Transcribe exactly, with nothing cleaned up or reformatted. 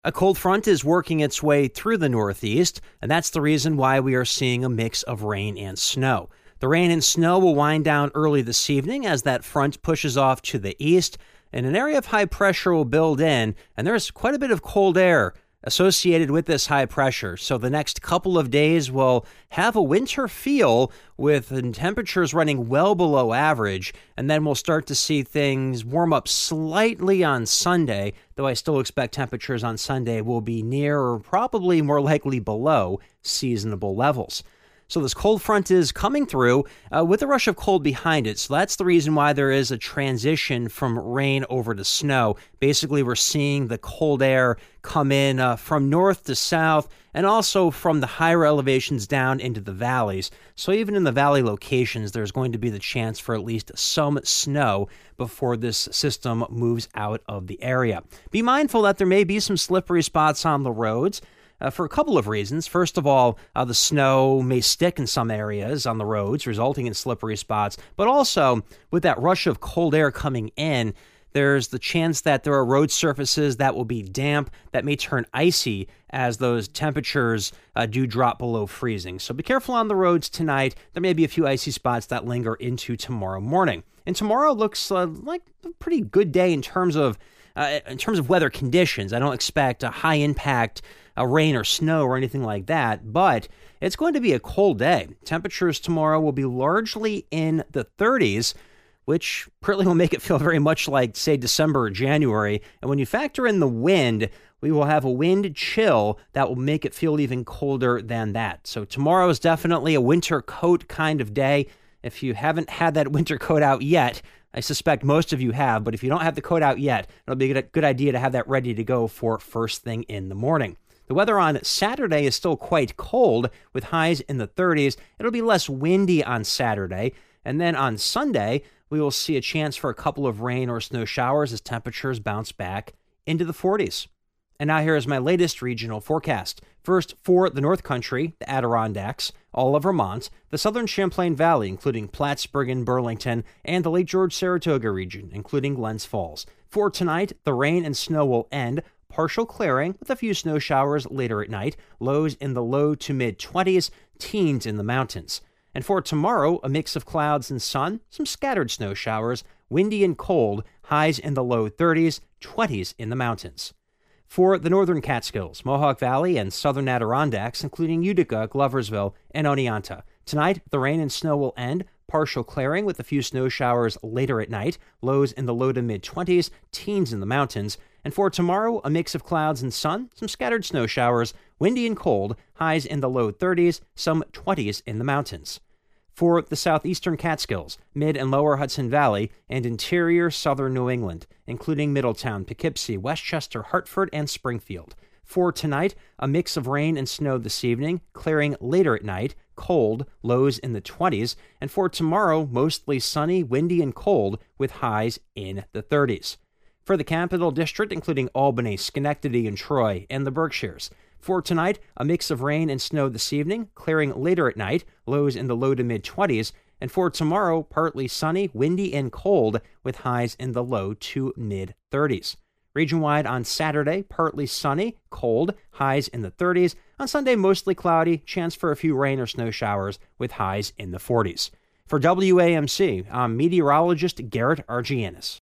A cold front is working its way through the Northeast, and that's the reason why we are seeing a mix of rain and snow. The rain and snow will wind down early this evening as that front pushes off to the east, and an area of high pressure will build in, and there's quite a bit of cold air associated with this high pressure. So the next couple of days will have a winter feel with temperatures running well below average, and then we'll start to see things warm up slightly on Sunday, though I still expect temperatures on Sunday will be near or probably more likely below seasonable levels. So this cold front is coming through uh, with a rush of cold behind it. So that's the reason why there is a transition from rain over to snow. Basically, we're seeing the cold air come in uh, from north to south and also from the higher elevations down into the valleys. So even in the valley locations, there's going to be the chance for at least some snow before this system moves out of the area. Be mindful that there may be some slippery spots on the roads. Uh, for a couple of reasons. First of all, uh, the snow may stick in some areas on the roads, resulting in slippery spots. But also, with that rush of cold air coming in, there's the chance that there are road surfaces that will be damp, that may turn icy as those temperatures uh, do drop below freezing. So be careful on the roads tonight. There may be a few icy spots that linger into tomorrow morning. And tomorrow looks uh, like a pretty good day in terms of uh, in terms of weather conditions. I don't expect a high impact a rain or snow or anything like that, but it's going to be a cold day. Temperatures tomorrow will be largely in the thirties, which really will make it feel very much like, say, December or January. And when you factor in the wind, we will have a wind chill that will make it feel even colder than that. So tomorrow is definitely a winter coat kind of day. If you haven't had that winter coat out yet, I suspect most of you have, but if you don't have the coat out yet, it'll be a good idea to have that ready to go for first thing in the morning. The weather on Saturday is still quite cold, with highs in the thirties. It'll be less windy on Saturday. And then on Sunday, we will see a chance for a couple of rain or snow showers as temperatures bounce back into the forties. And now here is my latest regional forecast. First, for the North Country, the Adirondacks, all of Vermont, the southern Champlain Valley, including Plattsburgh and Burlington, and the Lake George-Saratoga region, including Glens Falls. For tonight, the rain and snow will end. Partial clearing with a few snow showers later at night, lows in the low to mid-twenties, teens in the mountains. And for tomorrow, a mix of clouds and sun, some scattered snow showers, windy and cold, highs in the low thirties, twenties in the mountains. For the northern Catskills, Mohawk Valley, and southern Adirondacks, including Utica, Gloversville, and Oneonta. Tonight, the rain and snow will end. Partial clearing with a few snow showers later at night, lows in the low to mid-twenties, teens in the mountains. And for tomorrow, a mix of clouds and sun, some scattered snow showers, windy and cold, highs in the low thirties, some twenties in the mountains. For the southeastern Catskills, mid and lower Hudson Valley, and interior southern New England, including Middletown, Poughkeepsie, Westchester, Hartford, and Springfield. For tonight, a mix of rain and snow this evening, clearing later at night, cold, lows in the twenties, and for tomorrow, mostly sunny, windy, and cold, with highs in the thirties. For the Capital District, including Albany, Schenectady, and Troy, and the Berkshires. For tonight, a mix of rain and snow this evening, clearing later at night, lows in the low to mid-twenties, and for tomorrow, partly sunny, windy, and cold, with highs in the low to mid-thirties. Region-wide on Saturday, partly sunny, cold, highs in the thirties. On Sunday, mostly cloudy, chance for a few rain or snow showers, with highs in the forties. For W A M C, I'm meteorologist Garrett Argianis.